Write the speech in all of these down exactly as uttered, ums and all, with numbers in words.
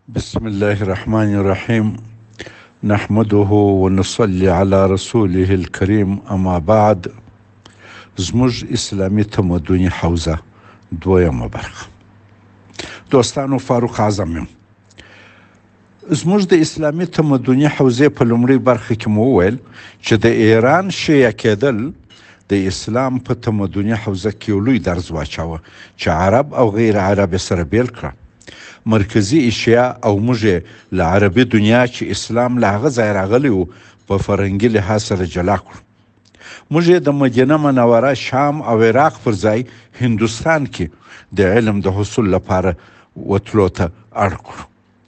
بسم الله الرحمن الرحيم نحمده ونصلي على رسوله الكريم اما بعد. زموږ اسلامي تمدني حوزه دویمه برخه. دوستانو، فاروق اعظم یم. زموږ د اسلامي تمدني حوزې په لومړۍ برخه کې مو وویل چې د ایران شیعه کېدل د اسلام په تمدني حوزه کې یو لوی درز واچاوه چې عرب او غیر عرب سره بیل کړه. مرکزي ایشیا او موږ له عربي دنیا چې اسلام له هغه ځای راغلی و په فرهنګي لحاظ سره جلا کړو. موږ د مدینه منوره، شام او عراق پر ځای هندوستان کې د علم د حصول لپاره وتلو ته اړ کړو.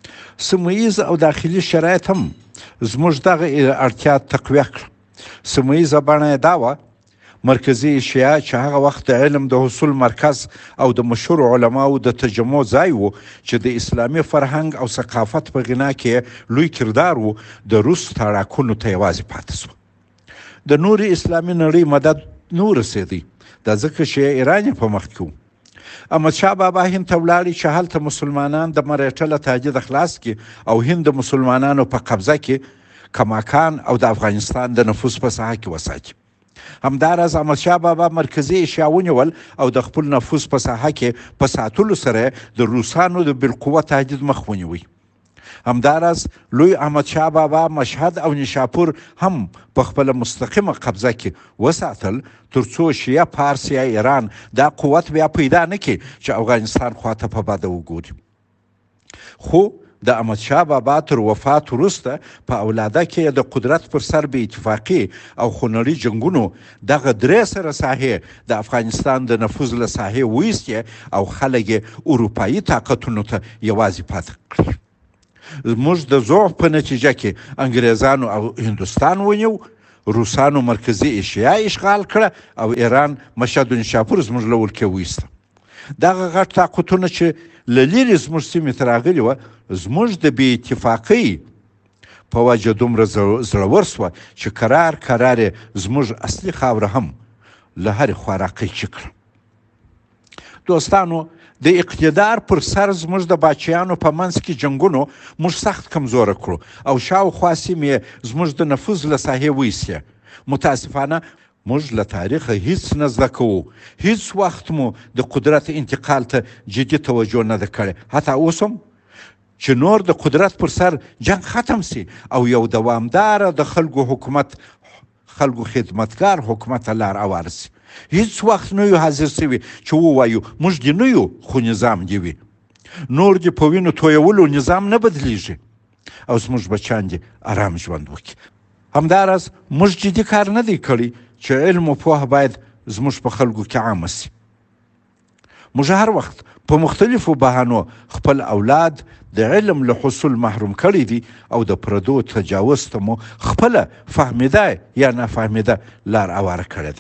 سیمه او داخلي شرایط هم زموږ دغه اړتیا تقویه کړه. سیمه ییزه بڼه یې دا وه: مرکزي ایشیا چې هغه وخت د علم د حصول مرکز او د مشهور علماو د تجمع ځای و چې د اسلامي فرهنګ او ثقافت په غنا کې لوی کردار و، د روس تاړاکونو ته یوازې پاتې سوه. د نورې اسلامي نړۍ مدد نه ورسېدی، دا ځکه چې ایران یې په مخ کې و. احمدشاه بابا هند ته ولاړی چې هلته مسلمانان د مرهټه له تهدید خلاص کړي او هند د مسلمانانو په قبضه کې کماکان او د افغانستان د نفوذ په ساحه کې وساتي. همداراز احمدشاه بابا مرکزي ایشیا ونیول او د خپل نفوذ په ساحه کې په ساتلو سره د روسانو د بالقوه تهدید مخ ونیوی. همداراز لوی احمدشاه بابا مشهد او نیشاپور هم په خپل مستقیمه قبضه کې وساتل ترڅو شیعه پارس یا ایران دا قوت بیا پیدا نه کړي چې افغانستان خواته په بده وګوري. خو د احمدشاه بابا تر وفات وروسته په اولاده کې د قدرت پر سر بې اتفاقي او خونړي جنګونو دغه درې سره ساحې د افغانستان د نفوذ له ساحې ویستې او خلک یې اروپایي طاقتونو ته یوازې پاتې کړي. موږ د ضعف په نتیجه کې انګریزانو او هندوستان ونیو، روسانو مرکزي ایشیا اشغال کړه او ایران مشهد و نیشاپور زموږ له ولکې ویسته. دغه غټ طاقتونه چې له لرې زموږ سیمې ته راغلي وه، زموږ د بې اتفاقۍ په وجه دومره زړور سوه چې کرار کرار یې زموږ اصلي خاوره هم له هرې خوا راقیچي کړه. دوستانو، د اقتدار پر سر زموږ د باچیانو په منځ کې جنګونو موږ سخت کمزوره کړو او شاوخوا سیمې زموږ د نفوذ له ساحې ویستې. متاسفانه موږ له تاریخه هیڅ نه زده کوو، هیڅ وخت مو د قدرت انتقال ته جدي توجه نه ده کړې. حتی اوس هم چې نور د قدرت پر سر جنگ ختم سي او یو دوامداره د خلکو حکومت خلکو خدمتګار حکومت لار اوار سي، هیڅ وخت نه یو حاضر سوي چې ووایو موږ دې نه یو خو نظام دې وي. نور دې په وینو تویولو نظام نه بدلیږي او زموږ بچیان دې ارام ژوند وکړي. همداراز موږ جدي کار نه دی کړی چې علم او پوهه باید زموږ په خلکو کې عامه سي. موږ هر وخت په مختلفو بهانو خپل اولاد د علم له حصول محروم کړي دي او د پردو تجاوز ته مو خپله فهمیده یا نفهمیده لار اواره کړې ده.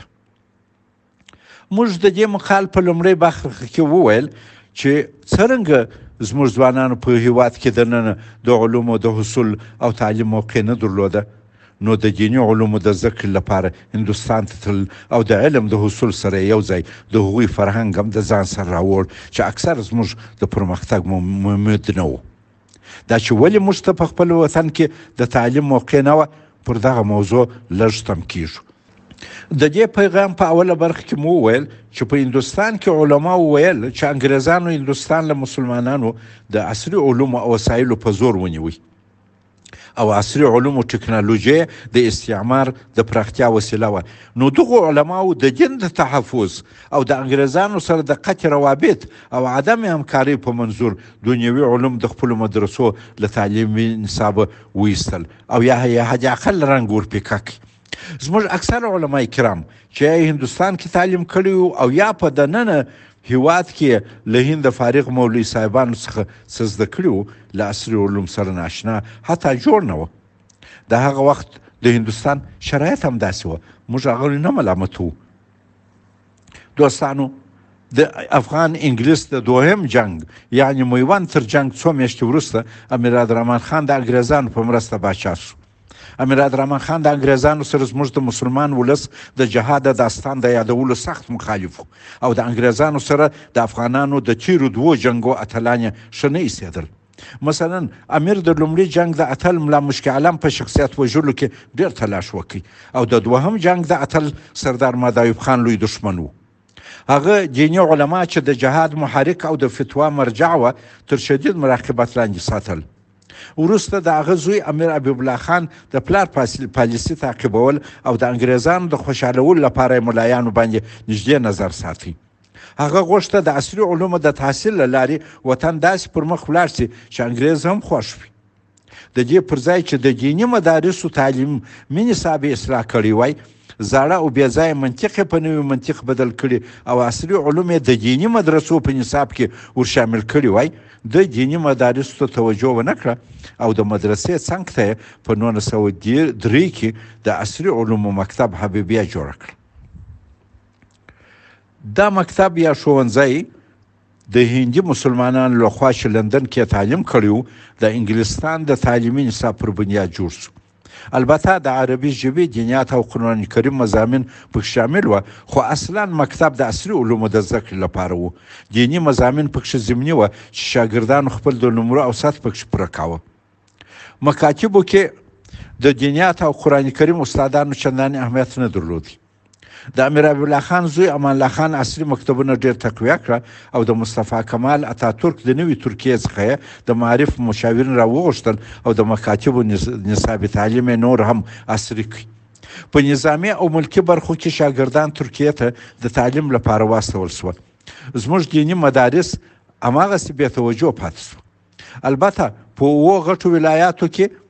موږ د دې مقال په لومړۍ برخه کې وویل چې څرنګه زموږ ځوانانو په هیواد کې دننه د علومو د حصول او تعلیم موقع نه درلوده، نو د دیني علومو د زده کړې لپاره هندوستان ته تلل او د علم د حصول سره یو ځای د هغوی فرهنګ هم د ځان سره راوړ چې اکثر زموږ د پرمختګ ممید نه و. دا چې ولې موږ ته په خپل وطن کې د تعلیم موقع نه وه، پر دغه موضوع لږ تم کیږو. د دې پیغام په اوله برخه کې مو وویل چې په هندوستان کې علما وویل چې انګریزانو هندوستان له مسلمانانو د عصري علومو او وسایلو په زور ونیوي او عصري علوم او ټکنالوژي د استعمار د پراختیا وسیله وه. نو دغو علماو د دین د تحفظ او د انګریزانو سره د قطع روابط او عدم همکارۍ په منظور دنیوي علوم د خپلو مدرسو له تعلیمي نصابه ویستل او یا حد اقل رنګ ورپېکه کړي. زموږ اکثر علما کرام چې هندوستان کې تعلیم کړي او یا په دننه هیواد کې له هند فارغ مولوي صاحبانو څخه څه زده کړي وو، له عصري علوم سره ناشنا حتی جوړ نه وه. د هغه وخت د هندوستان شرایط هم داسې وه، موږ هغوی نه ملامتوو. دوستانو، د افغان انګلیس د دوهم جنگ یعنی میوند تر جنگ څو میاشتې وروسته امیر عبدالرحمن خان د انګریزانو په مرسته پاچا شو. امیر عبدالرحمن خان د انګریزانو سره زموږ د مسلمان ولس د جهاد داستان د یادولو سخت مخالف او د انګریزانو سره د افغانانو د تیرو دوو جنګو اتلان یې ښه نه ایسېدل. مثلا امیر د لومړي جنگ د اتل ملا مشک عالم په شخصیت وژلو کې ډېر تلاش وکړي او د دوهم جنگ د اتل سردار مدایوب خان لوی دشمن و. هغه دیني علما چې د جهاد محرک او د فتوا مرجع وه تر شدید مراقبت لاندې ساتل. وروسته د هغه زوی امیر حبیب الله خان د پلار پالیسي تعقیبول او د انګریزانو د خوشحالولو لپاره یې ملایانو باندې نږدې نظر ساتي. هغه غوښته د عصري علومو د تحصیل له لارې وطن داسې پر مخ ولاړ سي چې انګریز هم خوښ وي. د دې پر ځای چې د دیني مدارسو تعلیمي نصاب یې اصلاح کړی وای، زاړه او بې ځایه منطق یې په نوي منطق بدل کړي او عصري علوم یې د دیني مدرسو په نصاب کې ور شامل کړي وای، د دیني مدارسو ته توجه ونه کړه او د مدرسې څنګ ته یې په نولس سوه درې کې د عصري علومو مکتب حبیبیه جوړه کړه. دا مکتب یا ښوونځی د هندي مسلمانانو لخوا چې لندن کې تعلیم کړی و د انګلستان د تعلیمي نصاب پر بنیاد جوړ شو. البته د عربي ژبې دینیات او قرآن کریم مضامین پکې شامل وه، خو اصلا مکتب د عصري علومو د زده کړې لپاره و. دیني مضامین پکې ضمني وه چې شاګردانو خپل د نمرو او سطح پکې پوره کاوه. مکاتبو کې د دینیات او قرآن کریم استادانو چندانې اهمیت نه درلود. د امیر حبیب الله خان زوی امان الله خان عصري مکتبونه ډېر تقویه کړه او د مصطفی کمال اتاتورک د نوي ترکیې څخه د معارف مشاورین راوغوښتل او د مکاتبو نصاب تعلیم نور هم عصري کړي. په نظامي او ملکي برخو کې شاګردان ترکیې ته د تعلیم لپاره واستول شول. زموږ دیني مدارس هماغسې بې توجه پاتې شو. البته په اوو غټو ولایاتو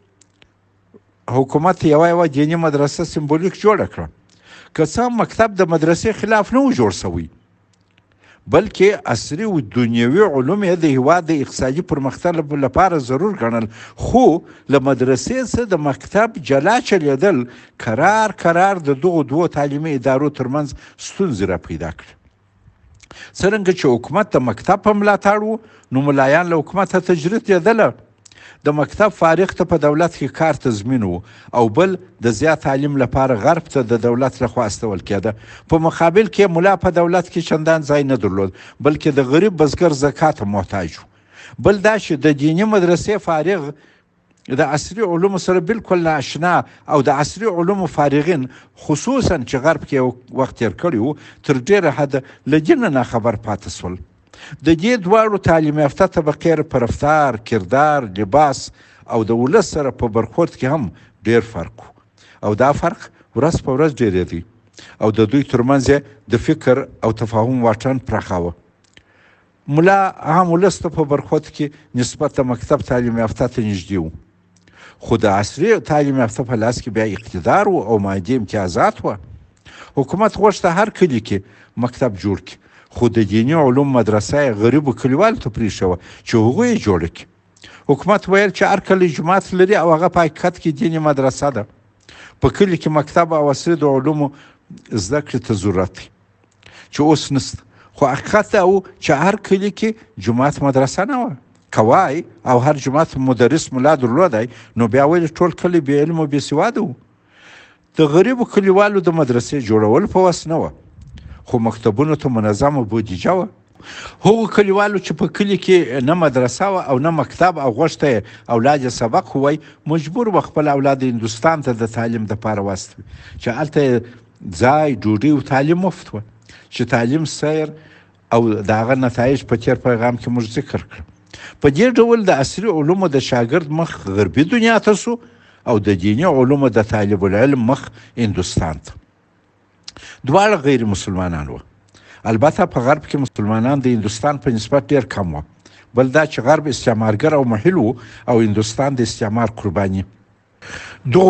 کې حکومت یوه یوه دیني مدرسه سمبولیک جوړه کړه. که څه مکتب د مدرسې خلاف نه و جوړ سوی، بلکې عصري او دنیوي علوم یې د هېواد د اقتصادي پرمختګ لپاره ضرور ګڼل، خو له مدرسې څخه د مکتب جلا چلېدل کرار کرار د دغو دوو تعلیمي ادارو ترمنځ ستونزې را پیدا کړې. څرنګه چې حکومت د مکتب په ملاتړ و، نو ملایان له حکومته تجرید کېدله. د مکتب فارغ ته په دولت کې کار تضمین و او بل د زیات تعلیم لپاره غرب ته د دولت لخوا استول کېده. په مقابل کې ملا په دولت کې چندان ځای نه درلود، بلکې د غریب بزګر زکات محتاج و. بل دا چې د دیني مدرسې فارغ د عصري علومو سره بالکل نااشنا او د عصري علومو فارغین خصوصا چې غرب کې وخت تیر کړی و تر ډېره حده له دین نه خبر پاتې شول. د دې دواړو تعلیم یافته طبقې په رفتار، کردار، لباس او د ولس سره په برخورد کې هم ډېر فرق و او دا فرق ورځ په ورځ ډېرېدی او د دوی ترمنځ د فکر او تفاهم واټن پراخاوه. ملا هم ولس ته په برخورد کې نسبت د مکتب تعلیم یافته ته نږدې و، خو د عصري تعلیم یافته په لاس کې بیا اقتدار و او مادي امتیازات وه. حکومت غوښته هر کلي کې مکتب جوړ کړي، خو د دیني علوم مدرسه یې غریبو کلیوالو ته پرېښوه چې هغوی یې جوړه کړي. حکومت ویل چې هر کلی جومات لري او هغه په حقیقت کې دیني مدرسه ده. په کلي کې مکتب او عصري د علومو زده کړې ته ضرورت دی چې اوس نسته، خو حقیقت دا و چې هر کلي کې جومات مدرسه نه وه. که وای او هر جومات مدرس ملا درلودی، نو بیا ولې ټول کلی بې علم او بې سواده و. د غریبو کلیوالو د مدرسې جوړول په وس نه وه، خو مکتبونو ته منظمه بودیجه وه. هغو کلیوالو چې په کلي کې نه مدرسه وه او نه مکتب او غوښته یې اولاد یې سبق ووایي، مجبور و خپل اولاد هندوستان ته د تعلیم دپاره واستوي چې هلته یې ځای، ډوډۍ او تعلیم مفت وه. چې تعلیم سیر او د هغه نتایج په تېر پیغام کې موږ ذکر کړه. په دې ډول د عصري علومو د شاګرد مخ غربي دنیا ته سو او د دیني علومو د طالب العلم مخ هندوستان ته. دواړه غیر مسلمانان وه. البته په غرب کې مسلمانان د هندوستان په نسبت ډېر کم وه. بل دا چې غرب استعمارګر او محل و او هندوستان د استعمار قرباني. دغو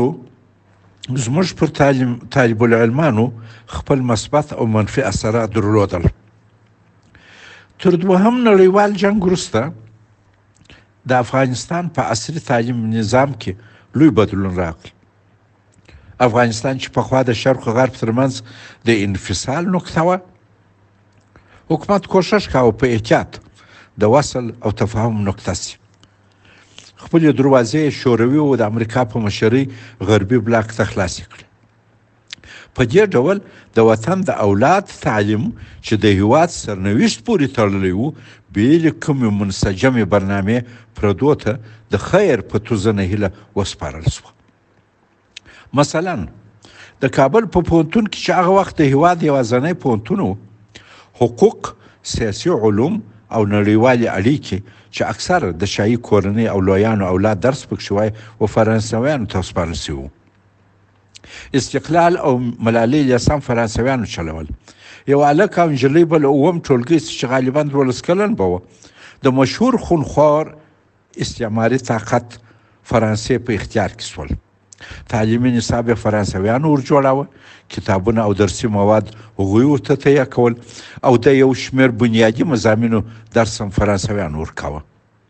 دواړو زموږ پر تعلیم طالب العلمانو خپل مثبت او منفي اثرات درلودل. تر دوهم نړیوال جنګ وروسته د افغانستان په عصري تعلیم نظام کې لوی بدلون راغی. افغانستان چې پخوا د شرق او غرب ترمنځ د انفصال نقطه وه، حکومت کوشش کاوه په احتیاط د وصل او تفاهم نقطه سي. خپلې دروازې شوروي او د امریکا په مشرۍ غربي بلاک ته خلاصې کړې. په دې ډول د وطن د اولاد تعلیم چې د هیواد سرنوشت پورې تړلی و بېلې کومې منسجمې برنامې پردو ته د خیر په توزنه هیله وسپارل سوه. مثلا د کابل په پوهنتون کې چې هغه وخت د هیواد یوازینی پوهنتون و، حقوق، سیاسي علوم او نړیوالې اړیکې چې اکثر د شاهي کورنۍ او لویانو اولاد درس پکښې وای و فرانسویانو ته وسپارل سوي وو. استقلال او ملالۍ لیسه هم فرانسویانو چلول. یو هلک او نجلۍ به له اووم ټولګۍ چې غالبا دولس کلن به وه، د مشهور خونخوار استعماري طاقت فرانسې په اختیار کې سول. تعلیمي نصاب یې فرانسویانو ورجوړاوه، کتابونه او درسي مواد هغوی ورته تهیه کول او د یو شمېر بنیادي مضامینو درس هم فرانسویانو ورکاوه.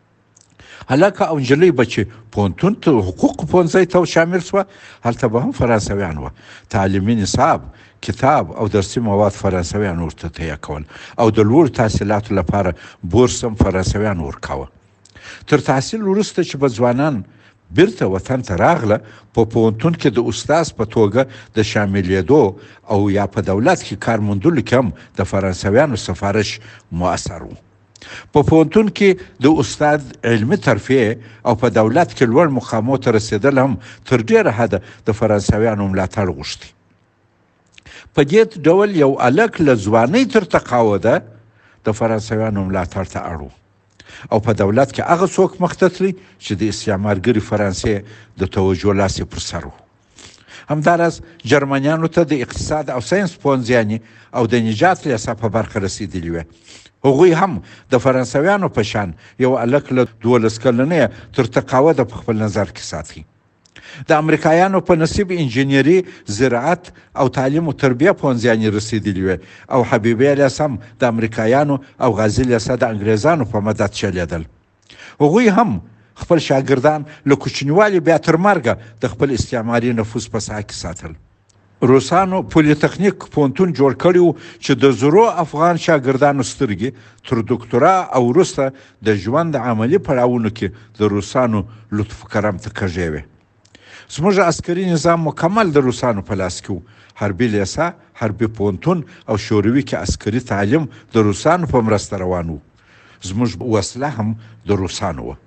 هلکه او نجلۍ به چې پوهنتون ته حقوقو پوهنځۍ ته شامل سوه، هلته به هم فرانسویان وه. تعلیمي نصاب، کتاب او درسي مواد فرانسویان ورته تهیه کول او د لوړو تحصیلاتو لپاره بورس هم فرانسویان ورکاوه. تر تحصیل وروسته چې به ځوانان بیرته وطن ته راغله، په پوهنتون کې د استاز په توګه د شاملېدو او یا په دولت کې کار موندلو کې هم د فرانسویانو سفارش مؤثر و. په پوهنتون کې د استاد علمي ترفیع او په دولت کې لوړ مقامو ته رسېدل هم تر ډېره حده د فرانسویانو ملاتړ غوښتي. په دې ډول یو هلک له ځوانۍ تر تقاعده د فرانسویانو ملاتړ ته اړ و او په دولت کې هغه څوک مخته تلي چې د استعمارګرې فرانسې د توجه لاس یې پر سر و. همداراز جرمنیانو ته د اقتصاد او ساینس پوهنځیانې او د نجات لیسه په برخه رسېدلي وې. هغوی هم د فرانسویانو په شان یو هلک له دولس کلنۍ تر تقاعده په خپل نظر کې ساتي. د امریکایانو په نصیب انجینري، زراعت او تعلیم او تربیه پوهنځیانې رسېدلي وې او حبیبیه لیسه هم د امریکایانو او غازي لیسه د انګریزانو په مدد چلیدل. هغوی هم خپل شاګردان له کوچنیوالي بیا تر مرګه د خپل استعماري نفوذ په ساحه کې ساتل. روسانو پولیتخنیک پوهنتون جوړ کړی و چې د زرو افغان شاګردانو سترګې تر دکتورا او وروسته د ژوند عملي پړاوونو کې د روسانو لطف کرم ته کږې وې. زموږ عسکري نظام مکمل د روسانو په لاس کې و. حربي لیسه، حربي پوهنتون او شوروي کې عسکري تعلیم د روسانو په مرسته روان و. زموږ وسله هم د روسانو وه.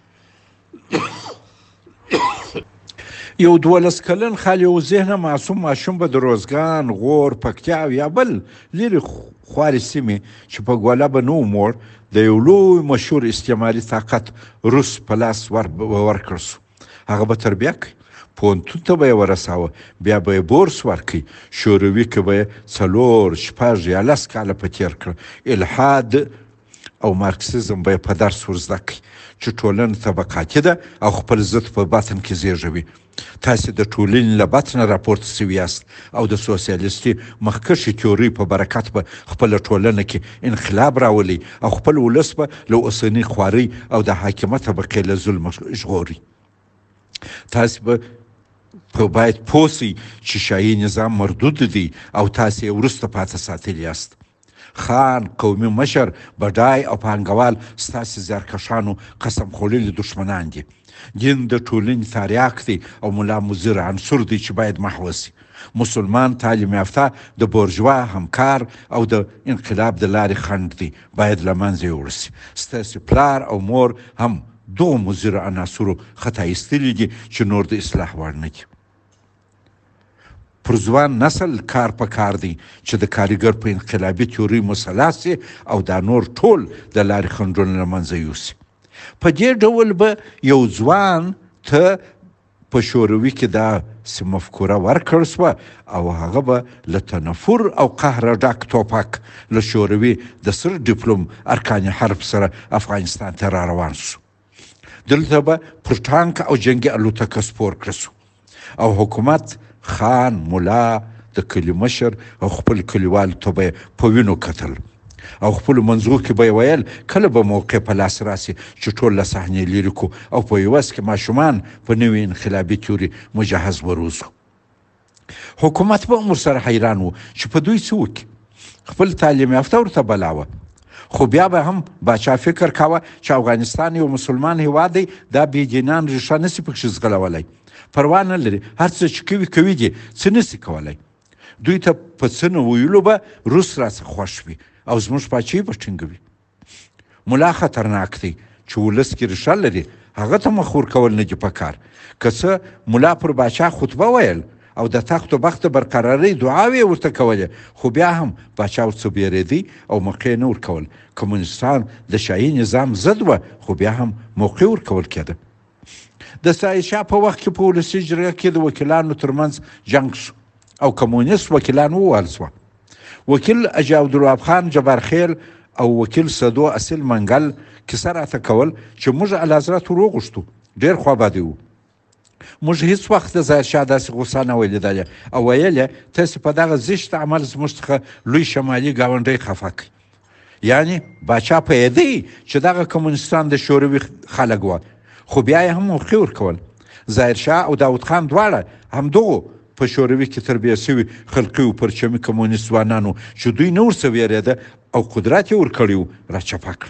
یو دولس کلن خالی و ذهنه معصوم ماشوم به د روزګان، غور، پکتیا او یا بل لرې خوارې سیمې چې په ګوله به نه و موړ د یو لوی مشهور استعماري طاقت روس په لاس ورکړ سو. هغه به تربیه کوي، پوهنتون ته به یې ورساوه، بیا به یې بورس ورکوي. شوروي کې به یې څلور شپږ یا لس کاله په تېر کړه. الحاد او مارکسیزم به یې په درس ور زده کړي چې ټولنه طبقاتي ده او خپل ضد په باطن کې زېږوي. تاسې د ټولنې له باطنه راپورته سوي یاست او د سوسیالیستي مخکښې تیورۍ په برکت به خپله ټولنه کې انقلاب راولي او خپل ولس به له اوسنۍ خوارۍ او د حاکمه طبقې له ظلمه ژغوري. تاسې به په باید پوه سئ چې شاهي نظام مردود دی او تاسې یې وروسته پاته ساتلي یاست. خان، قومي مشر، بډای او پانګوال ستاسې زیارکښانو قسم خوړلي دښمنان دي. دین د ټولنې تاریاک دی او ملا مضر عنصر دی چې باید محو سي. مسلمان تعلیم یافته د بورژوا همکار او د انقلاب د لارې خنډ دی، باید له منځه یوړل سي. ستاسې پلار او مور هم دغو مضرو عناصرو خطا ایستلي دي چې نور د اصلاح وړ نه دي. پر ځوان نسل کار په کار دی چې د کارګر په انقلابي تیورۍ مسلح سي او دا نور ټول د لارې خنډونه له منځه یوسي. په دې ډول به یو ځوان ته په شوروي کې داسې مفکوره ورکړل سوه او هغه به له تنفر او قهره ډک توپک له شوروي د سر ډیپلوم ارکان حرب سره افغانستان ته را روان سو. دلته به پر ټانک او جنګي الوتکه سپور کړه سو او حکومت خان، ملا، د کلي مشر او خپل کلیوالو ته به په وینو کتل او خپلو منځو کې به یې ویل کله به موقع په لاس راسي چې ټول له صحنې لرې کړو او په یوه کې ماشومان په نوې انقلابي تیوري مجهز وروزو. حکومت به هم ورسره حیران و چې په دوی څه وکړي. خپل تعلیم یافته ورته بلاوه، خو بیا به هم باچا فکر کاوه چې افغانستان یو مسلمان هیواد دی، دا بېدینان ریښه نسي پکښې ځغلولی. پروا نه لري، هر څه چې کوي کوي دي، څه نسي کولی. دوی ته په څه نه ویلو به روس راڅخه خوښ وي او زموږ پاچاهي به ټینګوي. ملا خطرناک دی چې ولس کې ریښه لري، هغه ته مخ ورکول نه دي پکار. که څه ملا پر باچا خطبه ویل او د تخت و بخت برقرارۍ دعاوې ورته کولې، خو بیا هم باچا ورڅخه بیرېدی او موقع نه ورکول. کمونستان د شاهي نظام ضد وه، خو بیا هم موقع ورکول کېده. د ظاهرشاه په وخت کې په ولسي جرګه کې د وکیلانو ترمنځ جنګ شو او کمونیست وکیلان ووهل سوه. وکیل حاجي عبدالوهاب خان جبارخیل او وکیل سدو اصیل منګل کیسه راته کول چې موږ اعلیحضرت ور وغوښتو، ډېر خوابدي وو. موږ هیڅ وخت د ظاهرشاه داسې غوسه نه وه لیدلې او ویل یې تاسې په دغه زشت عمل زموږ څخه لوی شمالي ګاونډی خفه کړئ. یعنې باچا پوهېدی چې دغه کمونستان د شوروي خلک وه، خو بیا یې هم موقع ورکول. ظاهرشاه او داود خان دواړه همدغو په شوروي کې تربیه سوي خلقي و پرچمي کمونیست ځوانانو چې دوی نه ورڅه ویرېده او قدرت یې ورکړی و راچپه کړه.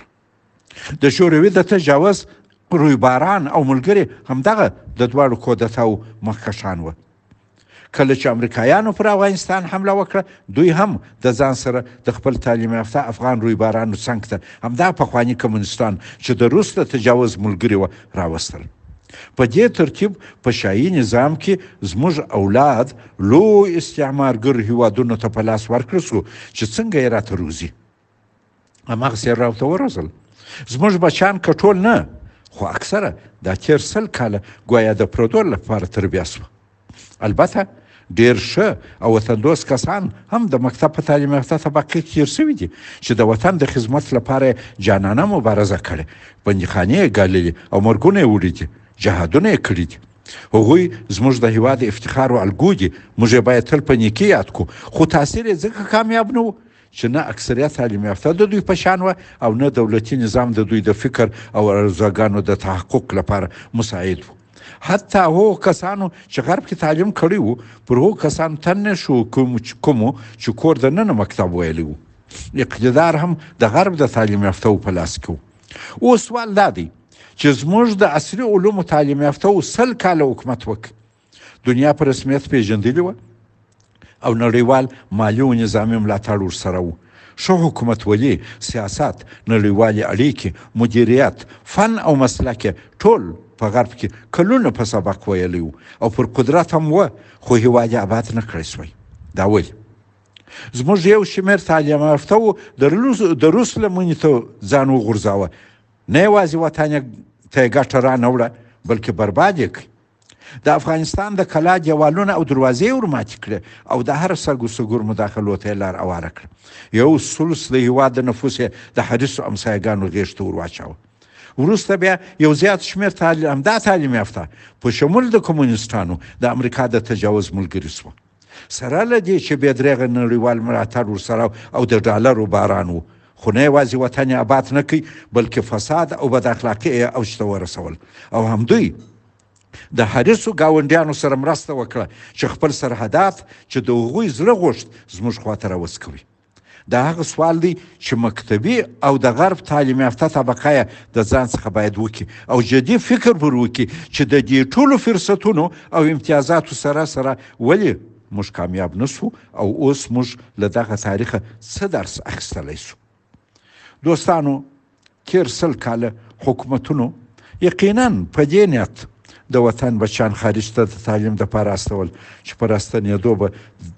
د شوروي د تجاوز رویباران او ملګري همدغه د دواړو کودتاو مخکښان وه. کله چې امریکایانو پر افغانستان حمله وکړه، دوی هم د ځان سره د خپل تعلیم یافته افغان رویبارانو څنګ ته همدا پخواني کمونستان چې د روس د تجاوز ملګري وه راوستل. په دې ترتیب په شاهي نظام کې زموږ اولاد لوی استعمارګر هیوادونو ته په لاس ورکړل سو چې څنګه یې راته روزي. هماغسې یې راته وروزل. زموږ بچیان که ټول نه، خو اکثره دا تېر سل کاله ګویا د پردو لپاره تربیه سوه. البته ډېر ښه او وطندوست کسان هم د مکتب په تعلیم یافته طبقه کې تېر سوي دي چې د وطن د خدمت لپاره جانانه مبارزه کړې، بندیخانې یې ګاللې او مرګونه یې وړي دي، جهادونه یې کړي دي. هغوی زموږ د هېواد افتخار و الګو دي، موږ یې باید تل په نیکۍ یاد کړو. خو تاثیر یې ځکه کامیاب نه و چې نه اکثریت تعلیم یافته د دوی په شان وه او نه دولتي نظام د دوی د فکر او ارزوګانو د تحقق لپاره مساعد و. حتی هغو کسانو چې غرب کې تعلیم کړی و، پر هغو کسانو تن نه شو کومو چې کور د ننه مکتب ویلی و. اقتدار هم د غرب د تعلیم یافتهو په لاس کې و. اوس سوال دا دی چې زموږ د عصري علومو تعلیم یافتهو سل کاله حکومت وکړ، دنیا په رسمیت پېژندلې وه او نړیوال مالي و نظامي ملاتړ ورسره و. ښه حکومتولي، سیاست، نړیوالې اړیکې، مدیریت، فن او مسلک ټول په غرب کې کلونه په سبق ویلی و او پر قدرت هم وه، خو هېواد یې آباد نه کړی سوی. دا ولې؟ زموږ یو شمېر تعلیم یافتهو د روس لمنې ته ځان وغورځاوه. نه یوازې وطن ته یې ګټه رانه وړه، بلکې برباد یې کړي. د افغانستان د کلا دیوالونه او دروازې یې ورماتې کړې او د هر سګ و سګور مداخلو ته یې لار اواره کړه. یو ثلث د هېواد د نفوس یې د حریصو امسایګانو غېږ ته ور واچاوه. وروسته بیا یو زیات شمېر تعلیم همدا تعلیم یافته په شمول د کمونیستانو د امریکا د تجاوز ملګري سوه. سره له دې چې بې درېغه نړیوال ملاتړ ورسره او د ډالرو باران و، خو نه یوازې وطن یې آباد نه کوي، بلکې فساد او بد اخلاقي یې اوج ته ورسول. او همدوی د حریصو ګاونډیانو سره مرسته وکړه چې خپل سرحدات چې د هغوی زړه غوښت زموږ خواته راوسکوي. دا هغه سوال دی چې مکتبي او د غرب تعلیم یافته طبقه یې د ځان څخه باید وکړي او جدي فکر پر وکړي چې د دې ټولو فرصتونو او امتیازاتو سره سره ولې موږ کامیاب نه سو او اوس موږ له دغه تاریخه څه درس اخیستلی سو. دوستانو، تېر سل کاله حکومتونو یقینا په دې نیت د وطن بچیان خارج ته د تعلیم دپاره استول چې په راستنېدو به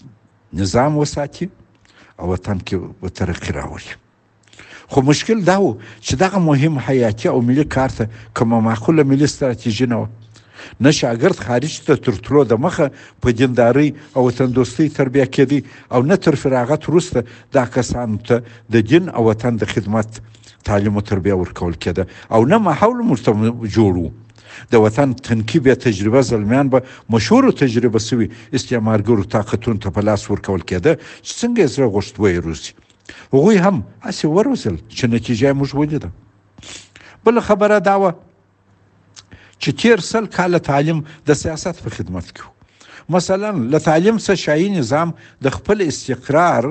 نظام وساتي او وطن کې به ترقي راولي. خو مشکل دا و چې دغه مهم حیاتي او ملي کار ته کومه معقوله ملي ستراتیژي نه وه. نه شاګرد خارج ته تر تلو د مخه په دیندارۍ او وطن دوستۍ تربیه کېدی او نه تر فراغت وروسته دا کسانو ته د دین او وطن د خدمت تعلیم و تربیه ورکول کېده او نه ماحول ورته جوړ و. د وطن تنکي بیا تجربه زلمیان به مشهورو تجربه سوي استعمارګرو طاقتونو ته په لاس ورکول کېده چې څنګه یې زړه غوښت ویې روزي. هغوی هم هسې وروزل چې نتیجه یې موږ ولیده. بله خبره دا وه چې تېر سل کاله تعلیم د سیاست په خدمت کې و. مثلا له تعلیم څخه شاهي نظام د خپل استقرار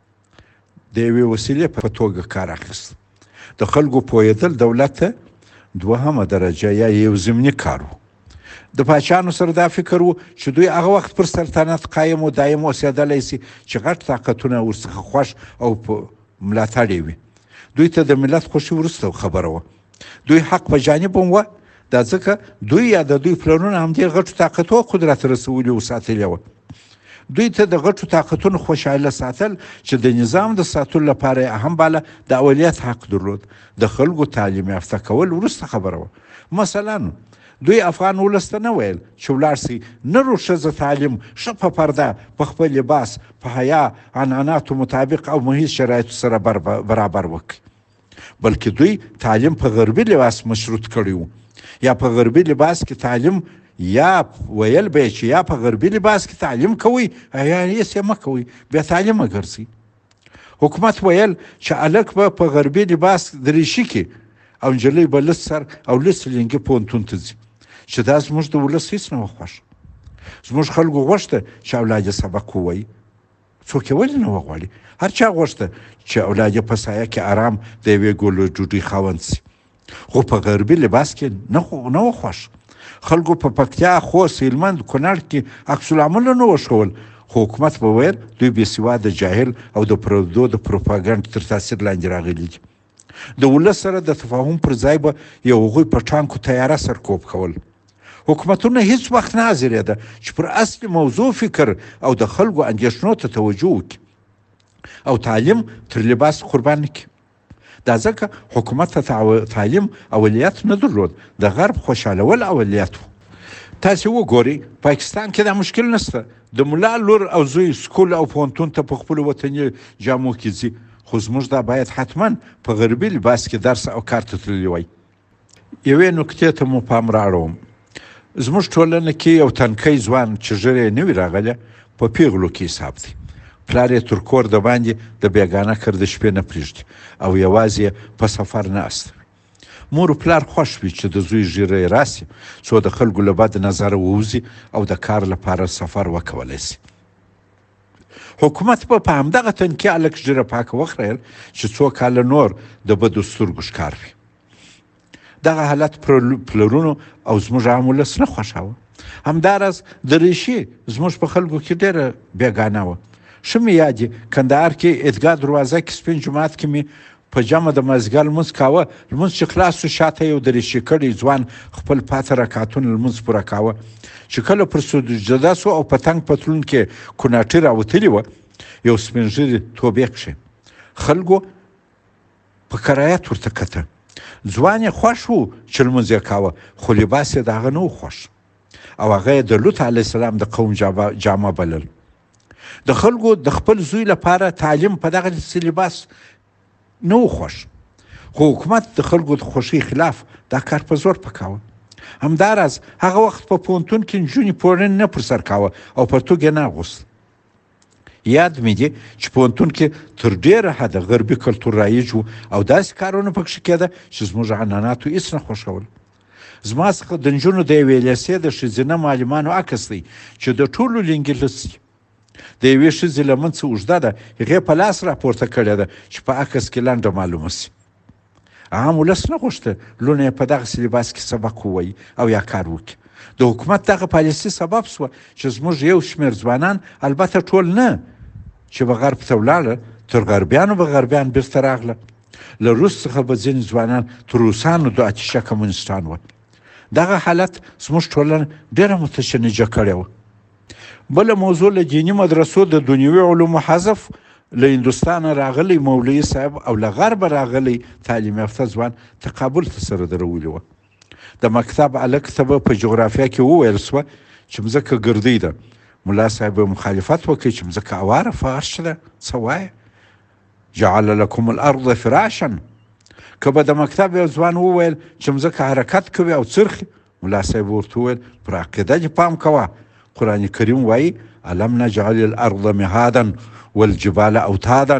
د یوې وسیلې په توګه کار اخیست. د خلکو پوهېدل دولت ته دوهمه درجه یا یو ضمني کار و. د پاچانو سره دا فکر و چې دوی هغه وخت پر سلطنت قایم و دایم اوسېدلی سي چې غټ طاقتونه ورڅخه خوښ او په ملاتړ یې وي. دوی ته د ملت خوښي وروسته خبره وه. دوی حق په جانب هم وه، دا ځکه دوی یا د دوی پلانونه همدې غټو طاقتو قدرت رسولي و ساتلې وه. دوی ته د غټو طاقتونو خوشحاله ساتل چې د نظام د ساتلو لپاره یې هم باله د اوليت حق درلود. د خلکو تعلیم یافته کول وروسته خبره وه. مثلا دوی افغان ولس ته نه ویل چې ولاړ سي نر و ښځه تعلیم ښه په پرده په خپل لباس په حیا عنعناتو مطابق او محیط شرایطو سره برابر وکړي، بلکې دوی تعلیم په غربي لباس مشروط کړی و. یا په غربي لباس کې تعلیم یا ویل به چې یا په غربي لباس کې تعلیم کوئ یا یې مه کوئ، بیا تعلیمه ګرځئ. حکومت ویل چې هلک به په غربي لباس دریشي کې او نجلۍ به لس سر او لس لینګي پوهنتون ته ځي، چې دا زموږ د ولس هېڅ نه وه خوښ. زموږ خلکو غوښته چې اولاد یې سبق ووایي، څوک یې ولې نه وغواړي؟ هر چا غوښته چې اولاد یې په سایه کې ارام د یوې ګولو ډوډۍ خاوند سي، خو په غربي لباس کې نه وه خوښ. خلکو په پکتیا، خوست، هلمند، کونړ کې عکس العملونه نه وښول، خو حکومت به ویل دوی بې سواده، جاهل او د پردو د پروپاګنډ تر تاثیر لاندې راغلي دي. د ولس سره د تفاهم پر ځای به یو هغوی په ټانکو تیاره سرکوب کول. حکومتونه هیڅ وخت نه حاضرېده چې پر اصلي موضوع فکر او د خلکو اندېښنو ته توجه وکړي او تعلیم تر لباس قربان نه کړي. دا ځکه حکومت ته تعلیم اولویت نه درلود، د غرب خوشحالول اولویت و. تاسې وګورئ پاکستان کې دا مشکل نشته، د ملا لور او زوی سکول او پوهنتون ته په خپلو وطني جامو کې ځي، خو زموږ دا باید حتما په غربي لباس کې درس او کار ته تللی وای. یوې نکتې ته مو پام راړوم. زموږ ټولنه کې یو تنکی ځوان چې ژر یې نه وي راغلی په پیغلو کې حساب دی. پلار یې تر کور د باندې د بېګانه کر د شپې نه پرېږدي او یوازې په سفر ناست وي. مور و پلار خوښ وي چې د زوی ژیره یې راسي څو د خلکو له بد نظره ووځي او د کار لپاره سفر وکولی سي. حکومت به په همدغه تنکي هلک ژیره پاکه وخریل چې څو کاله نور د بدو سترګو ښکار وي. دغه حالت پلرونو او زموږ عام ولس نه خوښاوه. همداراز دریشي زموږ په خلکو کې ډېره بېګانه وه. ښه مې یاد دي کندهار کې عیدګاه دروازه کې سپین جومات کې مې په جمع د مازدیګر لمونځ کاوه. لمونځ چې خلاص شو شاته یو دریشي کړی ځوان خپل پاته رکعتونه لمونځ پوره کاوه. چې کله پر سجده سو او په تنګ پتلون کې کوناټي راوتلې وه، یو سپین ږیري توبې کښې خلکو په کرایت ورته کته. ځوان یې خوښ و چې لمونځ یې کاوه، خو لباس یې د هغه نه و خوښ او هغه یې د لوط علیه السلام د قوم جامه بلل. د خلکو د خپل زوی لپاره تعلیم په دغه لباس نه و خوښ، خو حکومت د خلکو د خوښۍ خلاف دا کار په زور پکاوه. همداراز هغه وخت په پوهنتون کې نجونې پوړنې نه پر سر کاوه او پرتوګ یې نه اغوست. یاد مې دي چې پوهنتون کې تر ډېره حده غربي کلتور رایج و او داسې کارونه پکښې کېده چې زموږ عنعناتو هېڅ نه خوښول. زما څخه د نجونو د یوې لیسې د ښځینه معلمانو عکس دی چې د ټولو لنګې لس دي. د یوې ښځې لمن څه اوږده ده، هغې په لاس راپورته کړې ده چې په عکس کې لنډه معلومه سي. عام ولس نه غوښته لونه یې په دغسې لباس کې سبق ووایي او یا کار وکړي. د حکومت دغه پالیسي سبب سوه چې زموږ یو شمېر ځوانان، البته ټول نه، چې به غرب ته ولاړه، تر غربیانو به غربیان بیرته راغله. له روس څخه به ځینې ځوانان تر روسانو د اتشه کمونستان وه. دغه حالت زموږ ټولنه ډېره متشنجه کړې وه. بله موضوع له دیني مدرسو د دنیوي علومو حذف، له هندوستانه راغلی مولوي صاحب او له غربه راغلی تعلیم یافته ځوان تقابل ته سره درولې وه. د مکتب هلک ته به په جغرافیه کې وویل سوه چې مځکه ګردۍ ده. ملا صاحب مخالفت وکړي چې مځکه اواره فرش ده، څه وایه؟ جعل لکم الارض فراشا. که به د مکتب یو ځوان وویل چې مځکه حرکت کوي او څرخي، ملا صاحب ورته وویل پر عقیده دې پام کوه، قرآن کریم وایي الم نجعل الارض مهادا والجبال اوتادا.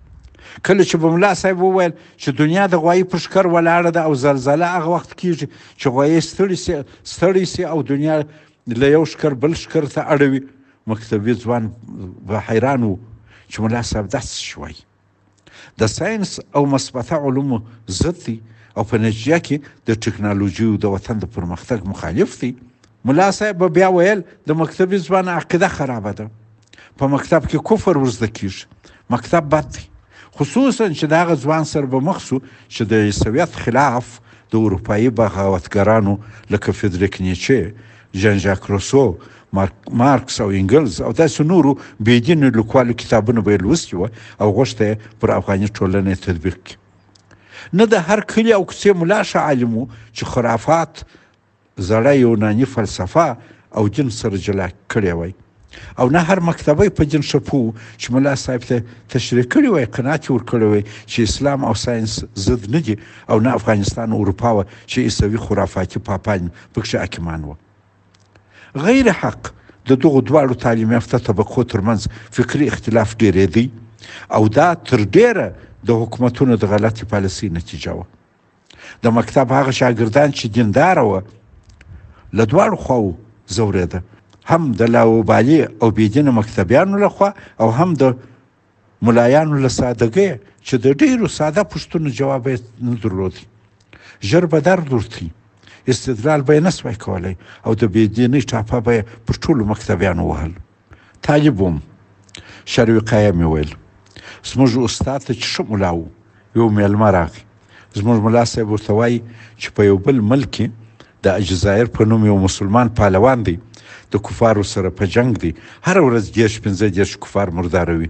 کله چې به ملا صاحب وویل چې دنیا د غوایي په ښکر ولاړه ده او زلزله هغه وخت کېږي چې غوایي ستړی سي او دنیا له یو ښکر بل ښکر ته اړوي، مکتبي ځوان به حیران و چې ملا صاحب دا څه شي وایي. د ساینس او مثبته علومو ضد دی او په نتیجه کې د ټکنالوژي د وطن د پرمختګ مخالف دی. ملا صاحب به بیا ویل د مکتبي ځوان عقیده خرابه ده، په مکتب کې کفر ورزده کیږي، مکتب بد دی. خصوصا چې د هغه ځوان سره به مخ شو چې د سویت خلاف د اروپایي بغاوتګرانو لکه فریدریک نیچه، ژان ژاک روسو، مارکس او انګلز او داسې نورو بېدینو لیکوالو کتابونه به یې لوستي وه او غوښته یې پر افغاني ټولنې تطبیق کړي. نه د هر کلي او کوڅې ملا ښه عالم و چې خرافات، زړه یوناني فلسفه او جن سره جلا کړی وای، او نه هر مکتبی په جن ښه پوه چې ملا صاحب ته تشریح کړي وای، قناعت یې ورکړی وای چې اسلام او ساینس ضد نه دي، او نه افغانستان او اروپا وه چې عیسوي خرافاتي پاپان پکښې حاکمان وه. غیر حق د دغو دواړو تعلیم یافته طبقو ترمنځ فکري اختلاف ډېرېدی او دا تر ډېره د حکومتونو د غلطې پالیسۍ نتیجه وه. د مکتب هغه شاګردان چې دینداره وه له دواړو خواو ځورېده، هم د لاوبالي او بېدینه مکتبیانو لخوا او هم د ملایانو له سادګۍ چې د ډېرو ساده پوښتنو جواب یې نه درلودی. ژر به درد ورتلي، استدلال به یې نه سوای کولی او د بېدینۍ ټاپه به یې پر ټولو مکتبیانو وهل. طالب وم، شروقیه مې ویل زموږ استاد ته چې ښه ملا و، یو میلمه راغی. زموږ ملا صاحب ورته وایي چې په یو بل ملک کې د الجزایر په نوم یو مسلمان پهلوان دی، د کفارو سره په جنگ دی، هره ورځ دېرش پنځه دېرش کفار مرداروي.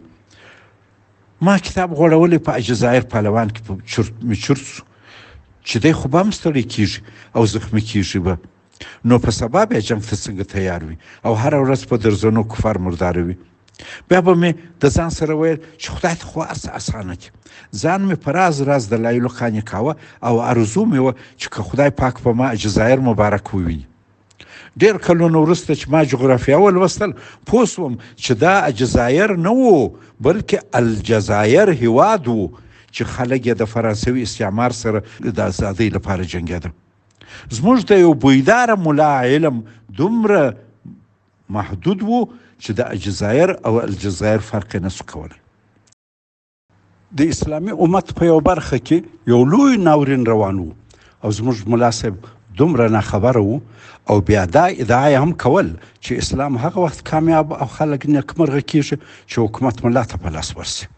ما کتاب غوړولی په الجزایر پهلوان کې په چرت مې چرت سو چې دی خو به هم ستړی کېږي او زخمي کېږي به، نو په سبا بیا جنګ ته څنګه تیار وي او هره ورځ په درزنو کفار مرداروي. بیا به مې د ځان سره ویل چې خدای ته خو هر څه اسانه کړي. ځان مې په راز راز دلایلو قانع کاوه او ارزو مې وه چې که خدای پاک په ما الجزایر مبارک وویني. ډېر کلونه وروسته چې ما جغرافیه ولوستل پوه سوم چې دا الجزایر نه و بلکې الجزایر هیواد و چې خلک یې د فرانسوي استعمار سره د ازادۍ لپاره جنګېده. زموږ د یو بویداره ملا علم دومره محدود و چې د الجزایر او الجزایر فرق یې نسو کولی. د اسلامي امت په یو برخه کې یو لوی ناورین روان و او زموږ ملا صاحب دومره ناخبره و او بیا دا ادعا هم کول چې اسلام هغه وخت کامیاب او خلک نیکمرغه کیږي چې حکومت ملا ته په لاس ورسي.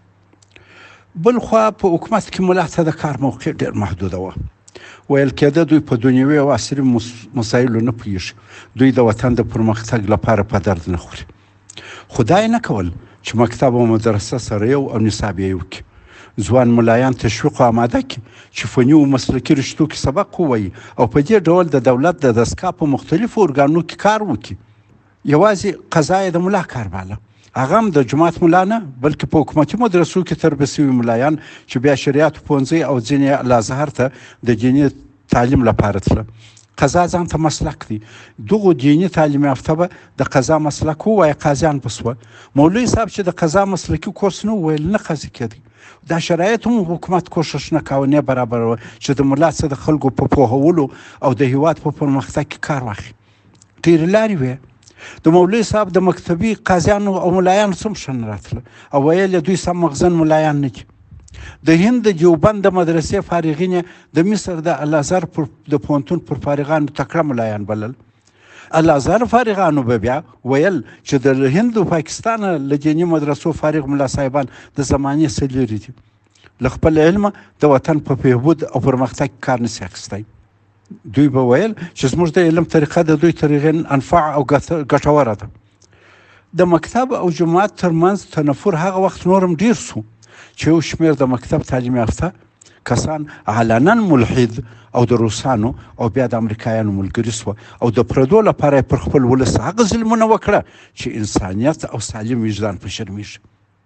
بل خوا په حکومت کې ملا ته د کار موقع ډېر محدوده وه. ویل کېده دوی په دنیوي او عصري مسایلو نه پوهېږي، دوی د وطن د پرمختګ لپاره په درد نه خوري. خدای نه کول چې مکتب او مدرسه سره یو او نصاب یې وکړي، ځوان ملایان تشویق او آماده کړي چې فني او مسلکي رشتو کې سبق ووایي او په دې ډول د دولت د دستګاه په مختلفو ارګانونو کې کار وکړي. یوازې قضا یې د ملا کار باله، هغه هم د جماعت ملا نه بلکې په حکومتي مدرسو کې تربیه سوي ملایان چې بیا شریعت پوهنځی او ځینې الازهر ته د دیني تعلیم لپاره تله. قضا ځان ته مسلک دی، دغو دیني تعلیم یافته به د قضا مسلک ووایه، قاضیان به سوه. مولوي صاحب چې د قضا مسلکي کورس نه وویل نه قاضي کېدی. دا شرایط هم حکومت کوشش نه کاوه، نه برابر وه چې د ملا څه د خلکو په پوهولو او د هیواد په پرمختګ کې کار واخلي. ډېرې لارې وې. د مولوي صاحب د مکتبي قاضیانو او ملایانو څه هم ښه نه راتله او ویل یې دوی سم مغزن ملایان نه دي. د هند د دیوبند د مدرسې فارغین د مصر د الازهر د پوهنتون پر فارغانو تکړه ملایان بلل. الازهر فارغانو به بیا ویل چې د هند او پاکستان له دیني مدرسو فارغ ملا صاحبان د زمانې څه لرې دي، له خپل علمه د وطن په بهبود او پرمختګ کار نسي اخیستی. دوی به ویل چې زموږ د علم طریقه د دوی طریقې انفع او ګټوره ده. د مکتب او جماعت ترمنځ تنفر هغه وخت نورم ډیر سو چې یو شمېر د مکتب تعلیم یافته کسان علنا ملحد او د روسانو او بیا د امریکایانو ملګري سوه او د پردو لپاره پر خپل ولس هغه ظلمونه وکړه چې انسانیت او سالم وجدان په شرمېږي.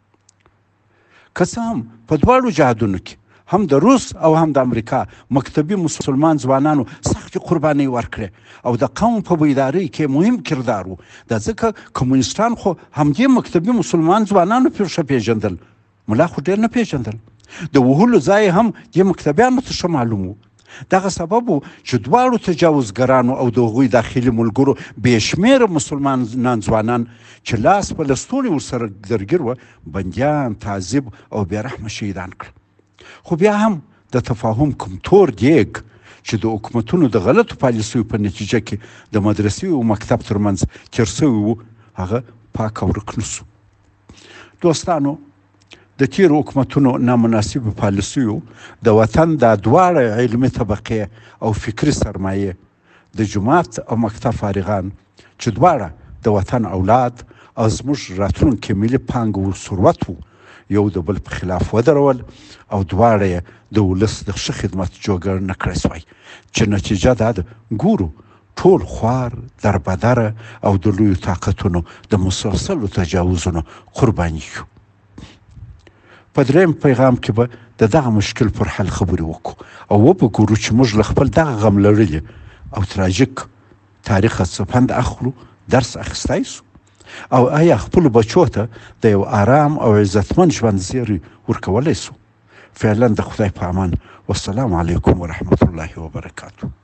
که څه هم په دواړو جهادونو کې هم د روس او هم د امریکا مکتبي مسلمان ځوانانو سختې قربانۍ ورکړې او د قوم په بیدارۍ کې مهم کردار و. دا ځکه کمونیستان خو همدې مکتبي مسلمان ځوانانو پرې ښه پېژندل، ملا خو ډېر نه پېژندل. د وهلو ځای هم دې مکتبیانو ته ښه معلوم و. دغه سبب و چې دواړو تجاوزګرانو او د هغوی داخلي ملګرو بې شمېره مسلمانان ځوانان چې لاس په لستوڼي ورسره درګیر وه بندیان، تعذیب او بېرحمه شهیدان کړل. خو بیا هم د تفاهم کوم تور دیګ چې د حکومتونو د غلطو پالیسیو په نتیجه کې د مدرسې او مکتب ترمنځ تېر سوی و هغه پاک او ورک نه سو. دوستانو، د تیرو حکومتونو نامناسبو پالیسیو د وطن دا دواړه علمي طبقې او فکري سرمایې د جومات او مکتب فارغان چې دواړه د وطن اولاد او زموږ راتلونکي ملي پانګه و ثروت و، یو د بل په خلاف ودرول او دواړه یې د ولس د ښه خدمت جوګر نه کړی سوی، چې نتیجه دا ده ګورو ټول خوار دربدره او د لویو طاقتونو د مسلسلو تجاوزونو قرباني یو. په درېیم پیغام کې به د دغه مشکل پر حل خبرې وکړو او وبګورو چې موږ له خپل دغه غم لړلي او تراژیک تاریخ څخه پند اخلو، درس اخیستی سو او آیا خپلو بچو ته د یو آرام او عزتمن ژوند زیری ورکولی سو. فعلا د خدای په امان. والسلام علیکم ورحمة الله وبرکاته.